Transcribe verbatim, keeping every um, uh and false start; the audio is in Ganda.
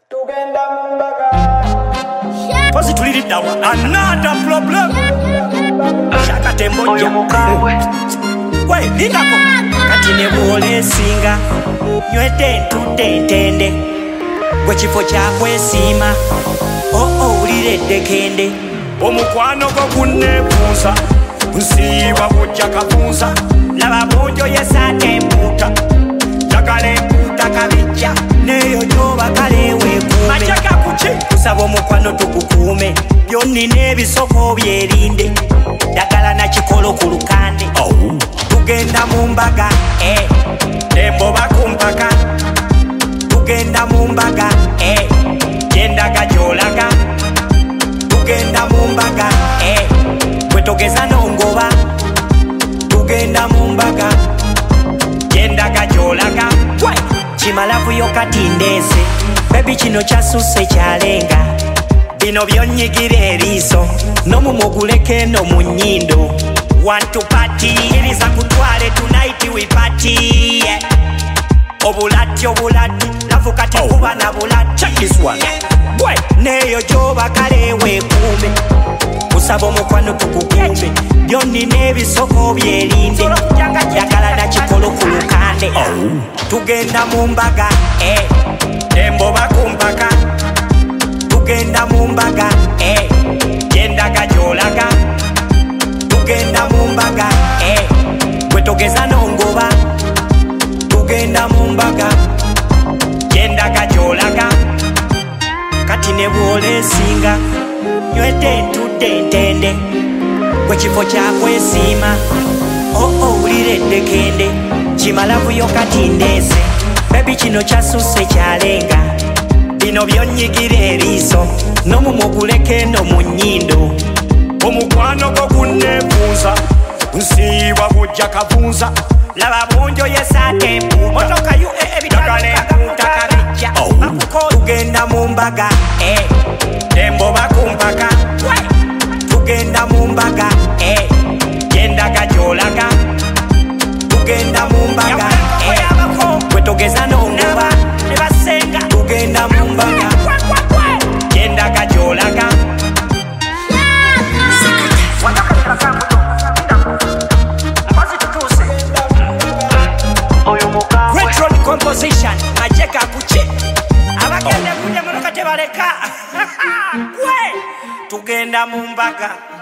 Tugenda mumbaga Pozi tuliridawa another problem Shaka temboja Wei, lingako Kati nebuole singa Nywete ntutentende Gwe kifo kyakwe sima Oh oh uliredde kende Omukwano go kunnebuuza Nsiiba bujja kabuuza Laba bunjo yesate empuuta Njagala empuuta kabijja Neyo nyoba kale weekuume Majaka kuki Kusaba omukwano tukukuume Byonnina ebisoko byerinde Njagala na kikolo ku lukande oh. Tugenda mu mbaga eh. Dembo bakumpaka Tugenda mu mbaga eh. Gyendaga gy'olaga Tugenda mu mbaga eh. Gwe togeza n'ongoba Tugenda mu mbaga Gyendaga gy'olaga Kimala vuyo kati ndeese Baby kino kyasusse kyalenga Bino byonnyigira eriiso N'omumwa oguleke eno mu nnyindo Want to party Iriza kutwale tonight we party yeah. Obulati obulati Lavu kati oh. Kuba na bulati Check this one Boy Neyo gyoba kale weekuume Kusaba omukwano tukukuume Byonnina ebisoko byerinde Njagala na kikolo ku lukande oh. Tugenda mu mbaga eh. Dembo bakumpaka Tugenda mu mbaga eh. Gyendaga gy'olaga Tugenda mu mbaga eh. Gwe togeza n'ongoba Tugenda mu mbaga Gyendaga gy'olaga Kati ne bw'oleesinga Nywete ntudde ntende Gwe kifo kyakwesiima Oh oh uliredde kende Kimala vuyo kati ndeese Baby kino kyasusse kyalenga Bino byonnyigira eriiso N'omumwa oguleke eno mu nnyindo Omukwano go kunnebuuza Nsiiba bujja kabuuza Laba bunjo yesate empuuta Motoka yu ebitagala empuuta kabijja oh. Tugenda mu mbaga eh. Dembo bakumpaka Tugenda mu mbaga eh. Gyendaga gy'olaga Tugenda mu mbaga eh. Gwe togeza n'ongoba Tugenda mu mbaga Gyendaga gy'olaga Retro composition Majeka kuchi Abagende kunye munoka tebaleka Tugenda mu mbaga